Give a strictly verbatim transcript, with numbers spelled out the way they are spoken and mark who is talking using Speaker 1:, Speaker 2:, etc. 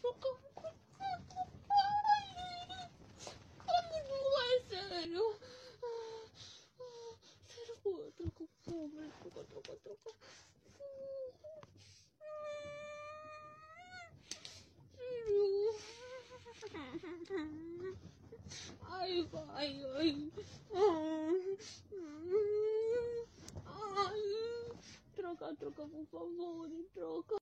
Speaker 1: trocar um contato com o pai. Como não é sério? Ah, ah, sério, vou trocar com o pai. Trocar, trocar, trocar. Ai, vai, ai. Ai. Troca, troca, por favor, troca.